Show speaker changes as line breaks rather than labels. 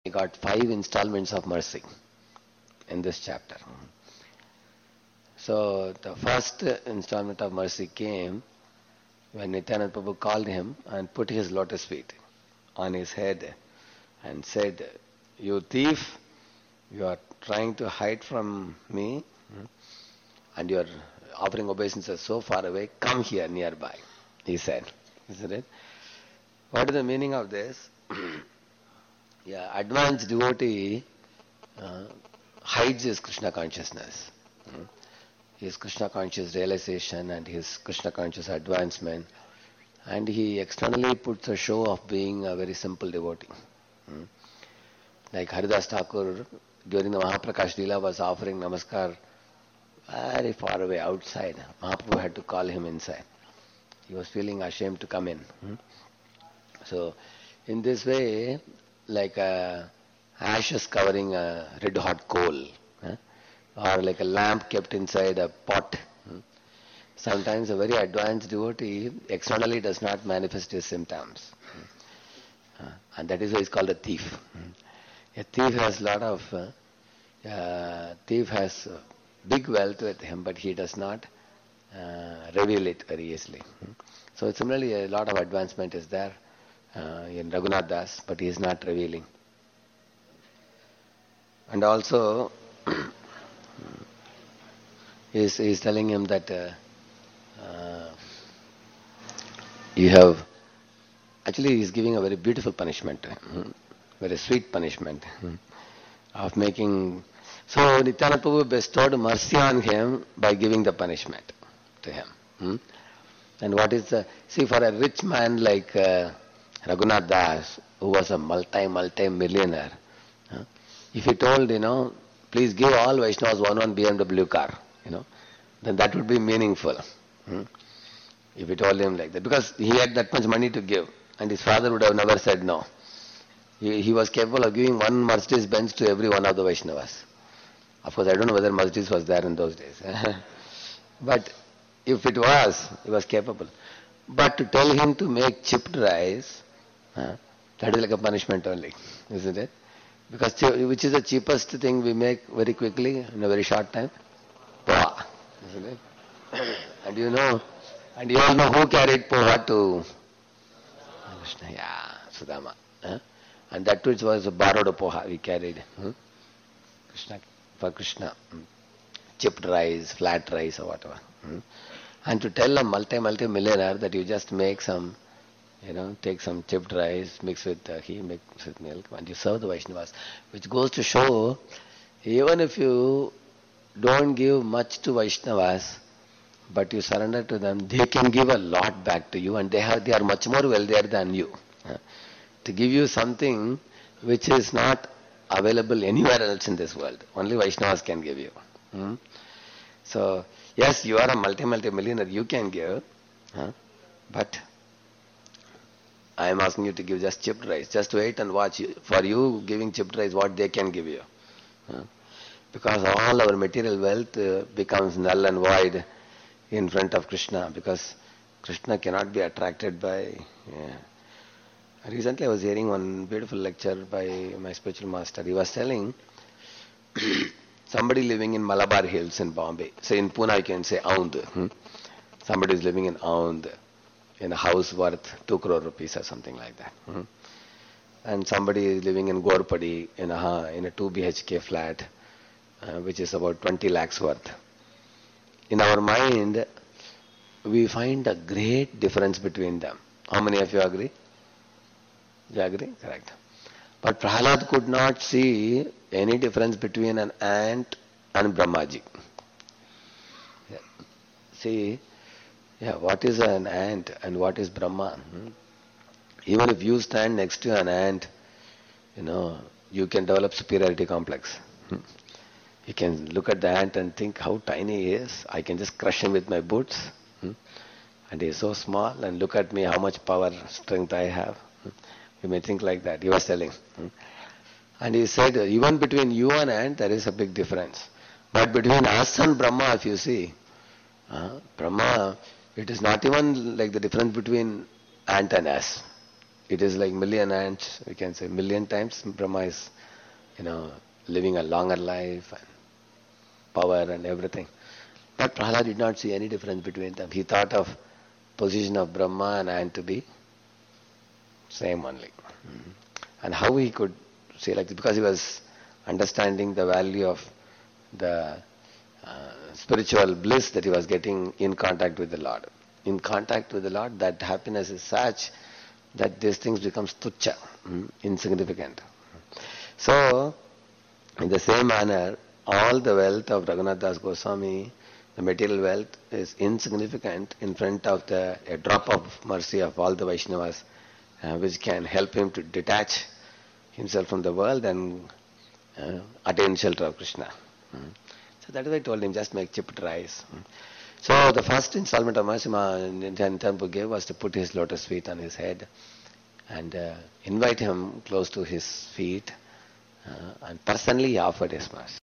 we got 5 installments of mercy in this chapter. So the first installment of mercy came when Nityananda Prabhu called him and put his lotus feet on his head and said, "You thief, you are trying to hide from me and your offering obeisances so far away, come here nearby," he said. Isn't it? What is the meaning of this? Yeah, advanced devotee hides his Krishna consciousness. His Krishna conscious realization and his Krishna conscious advancement, and he externally puts a show of being a very simple devotee. Like Haridas Thakur during the Mahaprakash Leela was offering namaskar very far away outside. Mahaprabhu had to call him inside. He was feeling ashamed to come in. So in this way, like ashes covering a red hot coal, or like a lamp kept inside a pot. Sometimes a very advanced devotee externally does not manifest his symptoms. And that is why he's called a thief. A thief has thief has big wealth with him, but he does not reveal it very easily. So similarly, a lot of advancement is there in Raghunath Das, but he is not revealing. And also, he's telling him that you have, actually he's giving a very beautiful punishment to him, very sweet punishment of making. So Nityananda Prabhu bestowed mercy on him by giving the punishment to him. And what is the, see, for a rich man like Raghunath Das, who was a multi-millionaire, if he told, please give all Vaishnavas one BMW car, then that would be meaningful. If he told him like that, because he had that much money to give, and his father would have never said no. He was capable of giving one Mercedes Benz to every one of the Vaishnavas. Of course, I don't know whether Mercedes was there in those days. But if it was, he was capable. But to tell him to make chipped rice, that is like a punishment only, isn't it? Because which is the cheapest thing we make very quickly in a very short time? Poha, isn't it? And you all know who carried poha to Krishna? Yeah, Sudama. And that too was a borrowed poha we carried. For Krishna. Chipped rice, flat rice or whatever. And to tell a multi-millionaire that you just make some, take some chipped rice, mix with ghee, mix with milk, and you serve the Vaishnavas, which goes to show, even if you don't give much to Vaishnavas, but you surrender to them, they can give a lot back to you, and they are much more wealthier than you. To give you something which is not available anywhere else in this world. Only Vaishnavas can give you. So, yes, you are a multi-millionaire, you can give, but I am asking you to give just chipped rice. Just wait and watch. For you giving chipped rice, what they can give you. Because all our material wealth becomes null and void in front of Krishna, because Krishna cannot be attracted by... Recently I was hearing one beautiful lecture by my spiritual master. He was telling somebody living in Malabar Hills in Bombay. Say in Pune you can say Aund. Somebody is living in Aund in a house worth 2 crore rupees or something like that. And somebody is living in Gorpadi in a 2 BHK flat which is about 20 lakhs worth. In our mind we find a great difference between them. How many of you agree? You agree? Correct. But Prahlad could not see any difference between an ant and Brahmaji. See, what is an ant and what is Brahma? Even if you stand next to an ant, you can develop superiority complex. You can look at the ant and think how tiny he is. I can just crush him with my boots. And he is so small, and look at me, how much power, strength I have. You may think like that, he was telling. And he said, even between you and ant, there is a big difference. But between us and Brahma, if you see, Brahma, it is not even like the difference between ant and us. it is like million ants, we can say million times Brahma is, you know, living a longer life and power and everything. But Prahlad did not see any difference between them. He thought of position of Brahma and ant to be same only. And how he could say like this? Because he was understanding the value of the spiritual bliss that he was getting in contact with the Lord. In contact with the Lord, that happiness is such that these things becomes tuchcha, insignificant. So, in the same manner, all the wealth of Raghunath Das Goswami, the material wealth, is insignificant in front of a drop of mercy of all the Vaishnavas, which can help him to detach himself from the world and attain shelter of Krishna. So that is why I told him, just make chipped rice. So the first installment of mercy Nityananda gave was to put his lotus feet on his head and invite him close to his feet, and personally he offered his mercy.